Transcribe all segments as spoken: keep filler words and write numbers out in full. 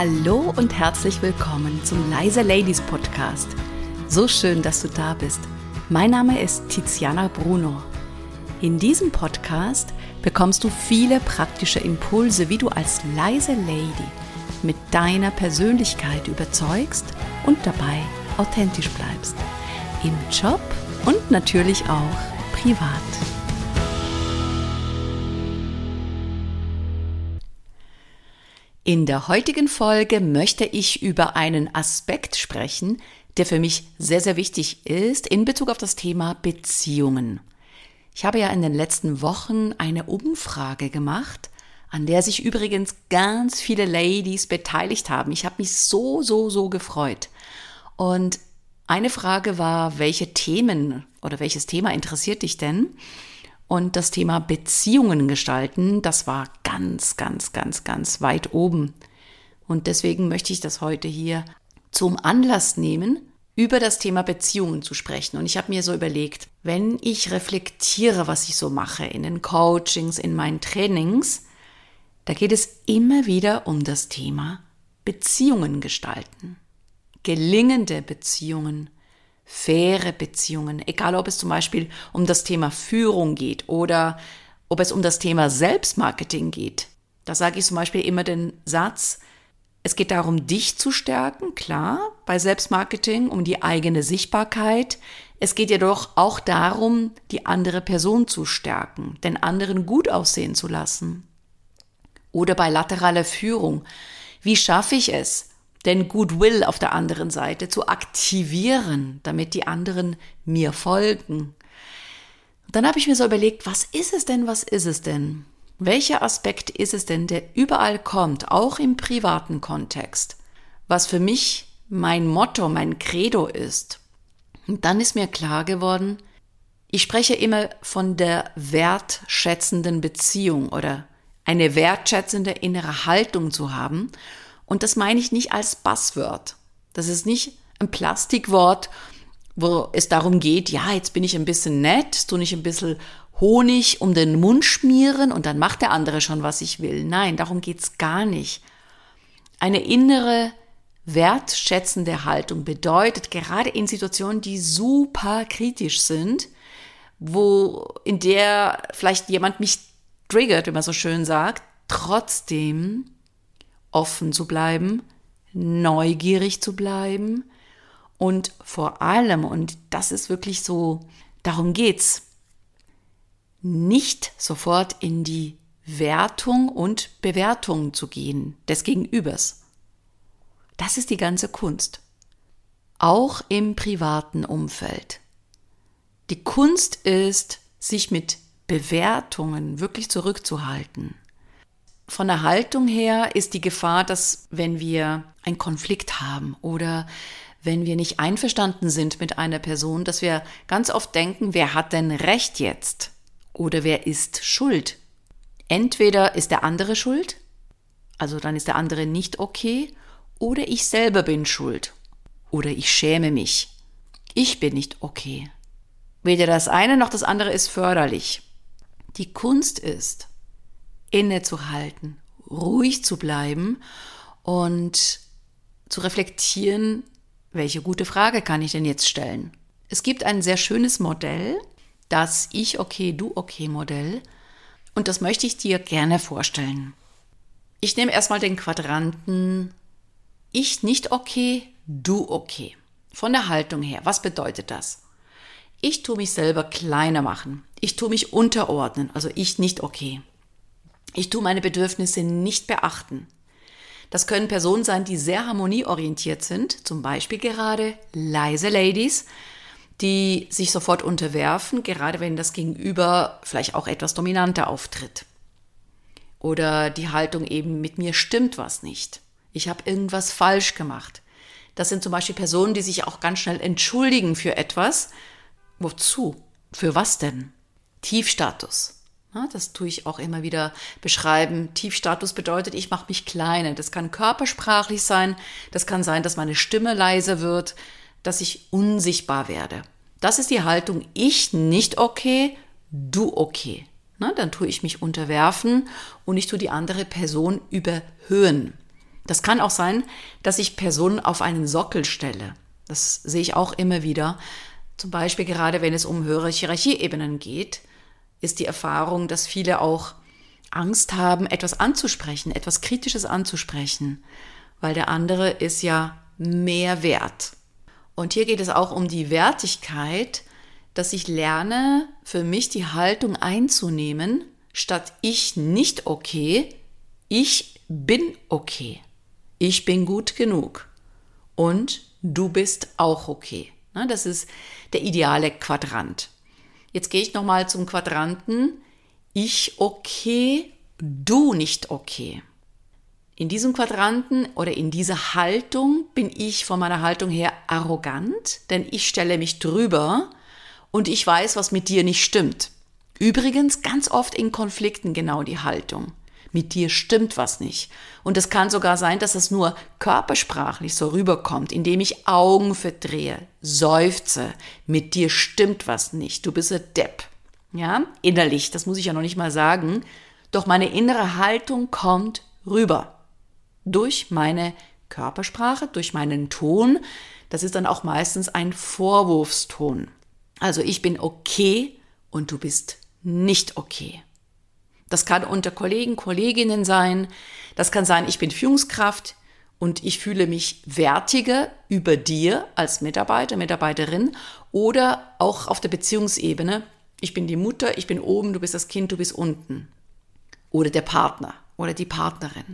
Hallo und herzlich willkommen zum Leise Ladies Podcast. So schön, dass du da bist. Mein Name ist Tiziana Bruno. In diesem Podcast bekommst du viele praktische Impulse, wie du als leise Lady mit deiner Persönlichkeit überzeugst und dabei authentisch bleibst. Im Job und natürlich auch privat. In der heutigen Folge möchte ich über einen Aspekt sprechen, der für mich sehr, sehr wichtig ist in Bezug auf das Thema Beziehungen. Ich habe ja in den letzten Wochen eine Umfrage gemacht, an der sich übrigens ganz viele Ladies beteiligt haben. Ich habe mich so, so, so gefreut. Und eine Frage war, welche Themen oder welches Thema interessiert dich denn? Und das Thema Beziehungen gestalten, das war ganz, ganz, ganz, ganz weit oben. Und deswegen möchte ich das heute hier zum Anlass nehmen, über das Thema Beziehungen zu sprechen. Und ich habe mir so überlegt, wenn ich reflektiere, was ich so mache in den Coachings, in meinen Trainings, da geht es immer wieder um das Thema Beziehungen gestalten. Gelingende Beziehungen. Faire Beziehungen, egal ob es zum Beispiel um das Thema Führung geht oder ob es um das Thema Selbstmarketing geht. Da sage ich zum Beispiel immer den Satz, es geht darum, dich zu stärken, klar, bei Selbstmarketing, um die eigene Sichtbarkeit. Es geht jedoch auch darum, die andere Person zu stärken, den anderen gut aussehen zu lassen. Oder bei lateraler Führung, wie schaffe ich es, den Goodwill auf der anderen Seite zu aktivieren, damit die anderen mir folgen. Dann habe ich mir so überlegt, was ist es denn, was ist es denn? Welcher Aspekt ist es denn, der überall kommt, auch im privaten Kontext, was für mich mein Motto, mein Credo ist? Und dann ist mir klar geworden, ich spreche immer von der wertschätzenden Beziehung oder eine wertschätzende innere Haltung zu haben. Und das meine ich nicht als Buzzword. Das ist nicht ein Plastikwort, wo es darum geht, ja, jetzt bin ich ein bisschen nett, tu nicht ein bisschen Honig um den Mund schmieren und dann macht der andere schon, was ich will. Nein, darum geht's gar nicht. Eine innere, wertschätzende Haltung bedeutet, gerade in Situationen, die super kritisch sind, wo in der vielleicht jemand mich triggert, wie man so schön sagt, trotzdem offen zu bleiben, neugierig zu bleiben und vor allem, und das ist wirklich so, darum geht's, nicht sofort in die Wertung und Bewertung zu gehen des Gegenübers. Das ist die ganze Kunst. Auch im privaten Umfeld. Die Kunst ist, sich mit Bewertungen wirklich zurückzuhalten. Von der Haltung her ist die Gefahr, dass wenn wir einen Konflikt haben oder wenn wir nicht einverstanden sind mit einer Person, dass wir ganz oft denken, wer hat denn Recht jetzt? Oder wer ist schuld? Entweder ist der andere schuld, also dann ist der andere nicht okay, oder ich selber bin schuld. Oder ich schäme mich. Ich bin nicht okay. Weder das eine noch das andere ist förderlich. Die Kunst ist, innezuhalten, ruhig zu bleiben und zu reflektieren, welche gute Frage kann ich denn jetzt stellen? Es gibt ein sehr schönes Modell, das Ich okay, du okay Modell, und das möchte ich dir gerne vorstellen. Ich nehme erstmal den Quadranten Ich nicht okay, du okay. Von der Haltung her, was bedeutet das? Ich tue mich selber kleiner machen, ich tue mich unterordnen, also ich nicht okay. Ich tue meine Bedürfnisse nicht beachten. Das können Personen sein, die sehr harmonieorientiert sind, zum Beispiel gerade leise Ladies, die sich sofort unterwerfen, gerade wenn das Gegenüber vielleicht auch etwas dominanter auftritt. Oder die Haltung eben, mit mir stimmt was nicht. Ich habe irgendwas falsch gemacht. Das sind zum Beispiel Personen, die sich auch ganz schnell entschuldigen für etwas. Wozu? Für was denn? Tiefstatus. Das tue ich auch immer wieder beschreiben. Tiefstatus bedeutet, ich mache mich kleiner. Das kann körpersprachlich sein. Das kann sein, dass meine Stimme leiser wird, dass ich unsichtbar werde. Das ist die Haltung, ich nicht okay, du okay. Dann tue ich mich unterwerfen und ich tue die andere Person überhöhen. Das kann auch sein, dass ich Personen auf einen Sockel stelle. Das sehe ich auch immer wieder. Zum Beispiel gerade, wenn es um höhere Hierarchieebenen geht, ist die Erfahrung, dass viele auch Angst haben, etwas anzusprechen, etwas Kritisches anzusprechen, weil der andere ist ja mehr wert. Und hier geht es auch um die Wertigkeit, dass ich lerne, für mich die Haltung einzunehmen, statt ich nicht okay, ich bin okay. Ich bin gut genug. Und du bist auch okay. Das ist der ideale Quadrant. Jetzt gehe ich nochmal zum Quadranten. Ich okay, du nicht okay. In diesem Quadranten oder in dieser Haltung bin ich von meiner Haltung her arrogant, denn ich stelle mich drüber und ich weiß, was mit dir nicht stimmt. Übrigens ganz oft in Konflikten genau die Haltung. Mit dir stimmt was nicht. Und es kann sogar sein, dass es nur körpersprachlich so rüberkommt, indem ich Augen verdrehe, seufze. Mit dir stimmt was nicht. Du bist ein Depp. Ja, innerlich, das muss ich ja noch nicht mal sagen. Doch meine innere Haltung kommt rüber. Durch meine Körpersprache, durch meinen Ton. Das ist dann auch meistens ein Vorwurfston. Also ich bin okay und du bist nicht okay. Das kann unter Kollegen, Kolleginnen sein. Das kann sein, ich bin Führungskraft und ich fühle mich wertiger über dir als Mitarbeiter, Mitarbeiterin oder auch auf der Beziehungsebene. Ich bin die Mutter, ich bin oben, du bist das Kind, du bist unten. Oder der Partner oder die Partnerin.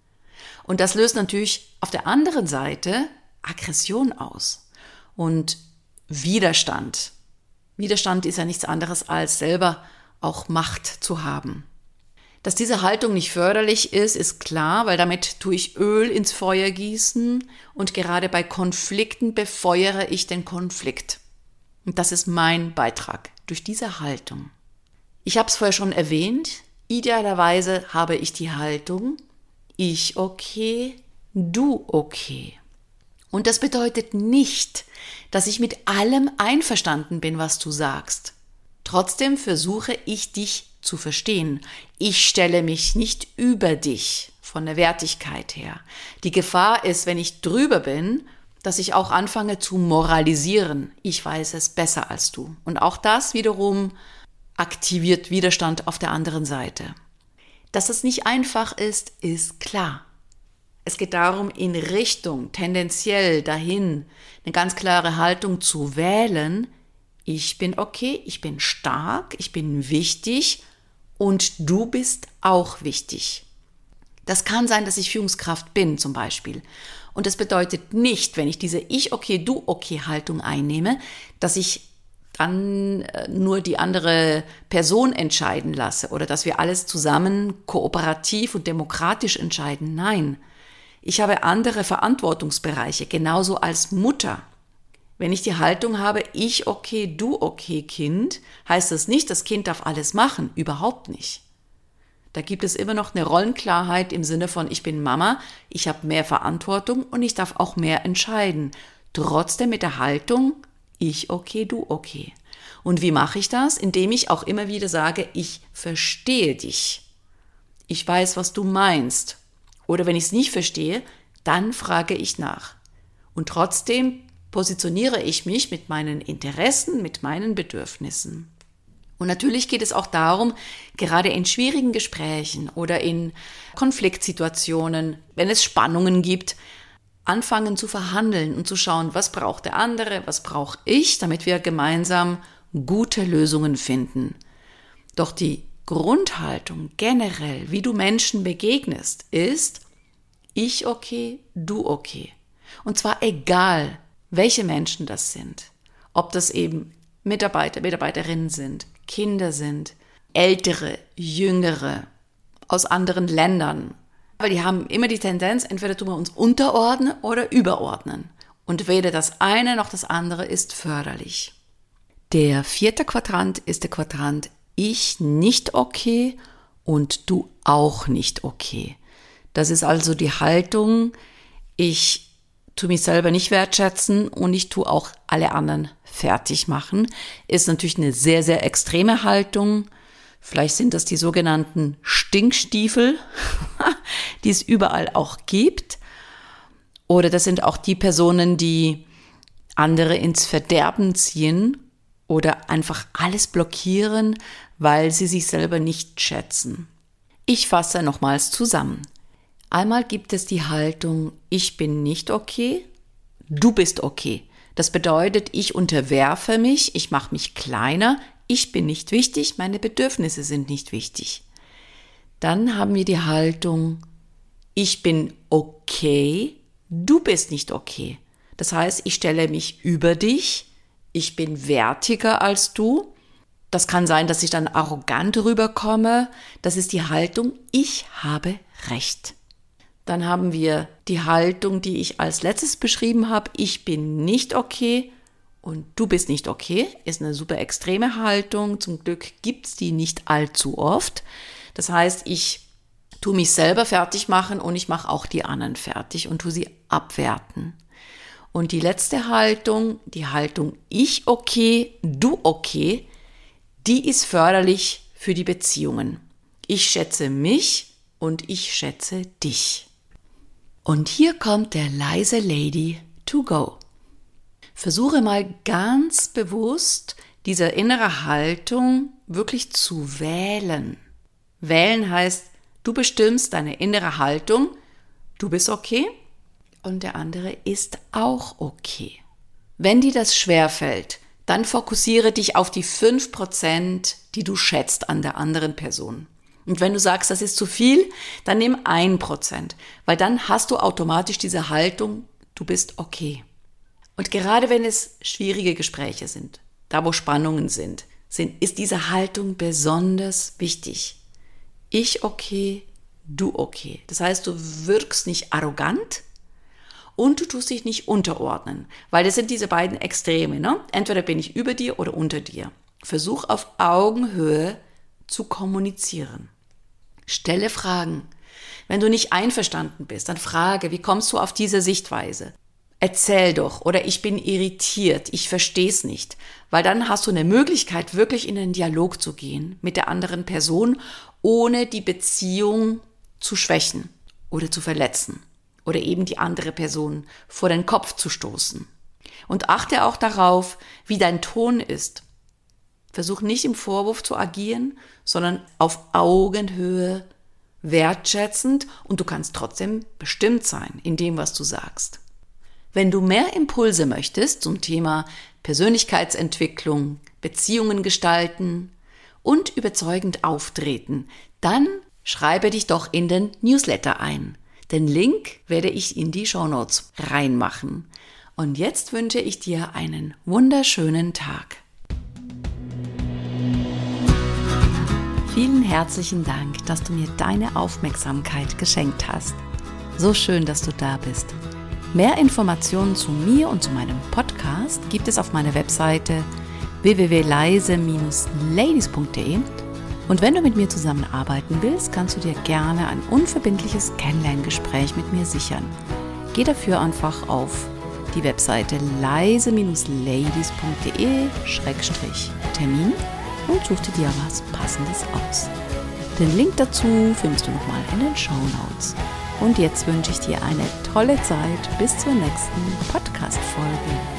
Und das löst natürlich auf der anderen Seite Aggression aus und Widerstand. Widerstand ist ja nichts anderes als selber auch Macht zu haben. Dass diese Haltung nicht förderlich ist, ist klar, weil damit tue ich Öl ins Feuer gießen und gerade bei Konflikten befeuere ich den Konflikt. Und das ist mein Beitrag durch diese Haltung. Ich habe es vorher schon erwähnt, idealerweise habe ich die Haltung, ich okay, du okay. Und das bedeutet nicht, dass ich mit allem einverstanden bin, was du sagst. Trotzdem versuche ich dich zu verstehen. Ich stelle mich nicht über dich von der Wertigkeit her. Die Gefahr ist, wenn ich drüber bin, dass ich auch anfange zu moralisieren. Ich weiß es besser als du. Und auch das wiederum aktiviert Widerstand auf der anderen Seite. Dass es nicht einfach ist, ist klar. Es geht darum, in Richtung, tendenziell dahin, eine ganz klare Haltung zu wählen. Ich bin okay, ich bin stark, ich bin wichtig und du bist auch wichtig. Das kann sein, dass ich Führungskraft bin zum Beispiel. Und das bedeutet nicht, wenn ich diese Ich-okay-du-okay-Haltung einnehme, dass ich dann nur die andere Person entscheiden lasse oder dass wir alles zusammen kooperativ und demokratisch entscheiden. Nein, ich habe andere Verantwortungsbereiche, genauso als Mutter. Wenn ich die Haltung habe, ich okay, du okay, Kind, heißt das nicht, das Kind darf alles machen, überhaupt nicht. Da gibt es immer noch eine Rollenklarheit im Sinne von, ich bin Mama, ich habe mehr Verantwortung und ich darf auch mehr entscheiden. Trotzdem mit der Haltung, ich okay, du okay. Und wie mache ich das? Indem ich auch immer wieder sage, ich verstehe dich. Ich weiß, was du meinst. Oder wenn ich es nicht verstehe, dann frage ich nach. Und trotzdem positioniere ich mich mit meinen Interessen, mit meinen Bedürfnissen. Und natürlich geht es auch darum, gerade in schwierigen Gesprächen oder in Konfliktsituationen, wenn es Spannungen gibt, anfangen zu verhandeln und zu schauen, was braucht der andere, was brauche ich, damit wir gemeinsam gute Lösungen finden. Doch die Grundhaltung generell, wie du Menschen begegnest, ist ich okay, du okay. Und zwar egal, welche Menschen das sind. Ob das eben Mitarbeiter, Mitarbeiterinnen sind, Kinder sind, Ältere, Jüngere, aus anderen Ländern. Aber die haben immer die Tendenz, entweder tun wir uns unterordnen oder überordnen. Und weder das eine noch das andere ist förderlich. Der vierte Quadrant ist der Quadrant ich nicht okay und du auch nicht okay. Das ist also die Haltung, ich tue mich selber nicht wertschätzen und ich tue auch alle anderen fertig machen. Ist natürlich eine sehr, sehr extreme Haltung. Vielleicht sind das die sogenannten Stinkstiefel, die es überall auch gibt. Oder das sind auch die Personen, die andere ins Verderben ziehen oder einfach alles blockieren, weil sie sich selber nicht schätzen. Ich fasse nochmals zusammen. Einmal gibt es die Haltung, ich bin nicht okay, du bist okay. Das bedeutet, ich unterwerfe mich, ich mache mich kleiner, ich bin nicht wichtig, meine Bedürfnisse sind nicht wichtig. Dann haben wir die Haltung, ich bin okay, du bist nicht okay. Das heißt, ich stelle mich über dich, ich bin wertiger als du. Das kann sein, dass ich dann arrogant rüberkomme. Das ist die Haltung, ich habe Recht. Dann haben wir die Haltung, die ich als letztes beschrieben habe, ich bin nicht okay und du bist nicht okay. Ist eine super extreme Haltung. Zum Glück gibt es die nicht allzu oft. Das heißt, ich tue mich selber fertig machen und ich mache auch die anderen fertig und tue sie abwerten. Und die letzte Haltung, die Haltung ich okay, du okay, die ist förderlich für die Beziehungen. Ich schätze mich und ich schätze dich. Und hier kommt der leise Lady to go. Versuche mal ganz bewusst diese innere Haltung wirklich zu wählen. Wählen heißt, du bestimmst deine innere Haltung, du bist okay und der andere ist auch okay. Wenn dir das schwerfällt, dann fokussiere dich auf die fünf Prozent, die du schätzt an der anderen Person. Und wenn du sagst, das ist zu viel, dann nimm ein Prozent, weil dann hast du automatisch diese Haltung, du bist okay. Und gerade wenn es schwierige Gespräche sind, da wo Spannungen sind, sind ist diese Haltung besonders wichtig. Ich okay, du okay. Das heißt, du wirkst nicht arrogant und du tust dich nicht unterordnen, weil das sind diese beiden Extreme, ne? Entweder bin ich über dir oder unter dir. Versuch auf Augenhöhe zu kommunizieren. Stelle Fragen. Wenn du nicht einverstanden bist, dann frage, wie kommst du auf diese Sichtweise? Erzähl doch oder ich bin irritiert, ich verstehe es nicht. Weil dann hast du eine Möglichkeit, wirklich in den Dialog zu gehen mit der anderen Person, ohne die Beziehung zu schwächen oder zu verletzen oder eben die andere Person vor den Kopf zu stoßen. Und achte auch darauf, wie dein Ton ist. Versuch nicht im Vorwurf zu agieren, sondern auf Augenhöhe, wertschätzend und du kannst trotzdem bestimmt sein in dem, was du sagst. Wenn du mehr Impulse möchtest zum Thema Persönlichkeitsentwicklung, Beziehungen gestalten und überzeugend auftreten, dann schreibe dich doch in den Newsletter ein. Den Link werde ich in die Shownotes reinmachen. Und jetzt wünsche ich dir einen wunderschönen Tag. Vielen herzlichen Dank, dass du mir deine Aufmerksamkeit geschenkt hast. So schön, dass du da bist. Mehr Informationen zu mir und zu meinem Podcast gibt es auf meiner Webseite w w w punkt leise Bindestrich ladies punkt de und wenn du mit mir zusammenarbeiten willst, kannst du dir gerne ein unverbindliches Kennenlerngespräch mit mir sichern. Geh dafür einfach auf die Webseite leise Bindestrich ladies punkt de Schrägstrich Termin und such dir was Passendes aus. Den Link dazu findest du nochmal in den Shownotes. Und jetzt wünsche ich dir eine tolle Zeit bis zur nächsten Podcast-Folge.